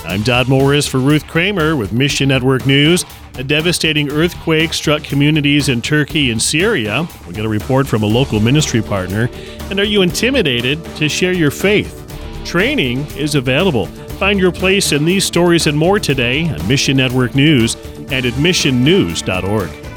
I'm Dodd Morris for Ruth Kramer with Mission Network News. A devastating earthquake struck communities in Turkey and Syria. We'll get a report from a local ministry partner. And are you intimidated to share your faith? Training is available. Find your place in these stories and more today on Mission Network News and at missionnews.org.